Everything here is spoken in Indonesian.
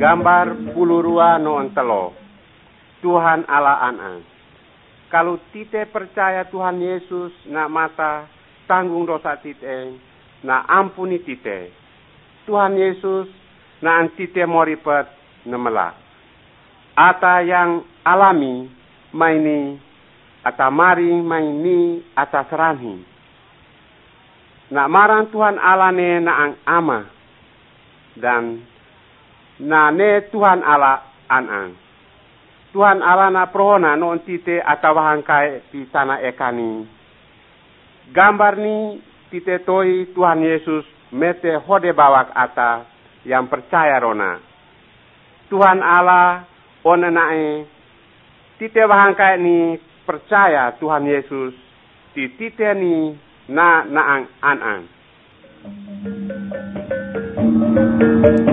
gambar pulurua noon telo. Tuhan Allah an. Kalau tite percaya Tuhan Yesus na mata tanggung dosa tite, na ampuni tite. Tuhan Yesus na antite moripet nemela. Ata yang alami maini, ata mari maini ata serani. Na marang Tuhan Allah ne na ang ama dan na ne Tuhan Allah an. Tuhan Allah na prohona noon tite atawahang kay di sana ekani. Gambar ni tite toy Tuhan Yesus mete hode bawak ata yang percaya rona. Tuhan Allah ona nae tite wahang kay ni percaya Tuhan Yesus di tite ni na naang an.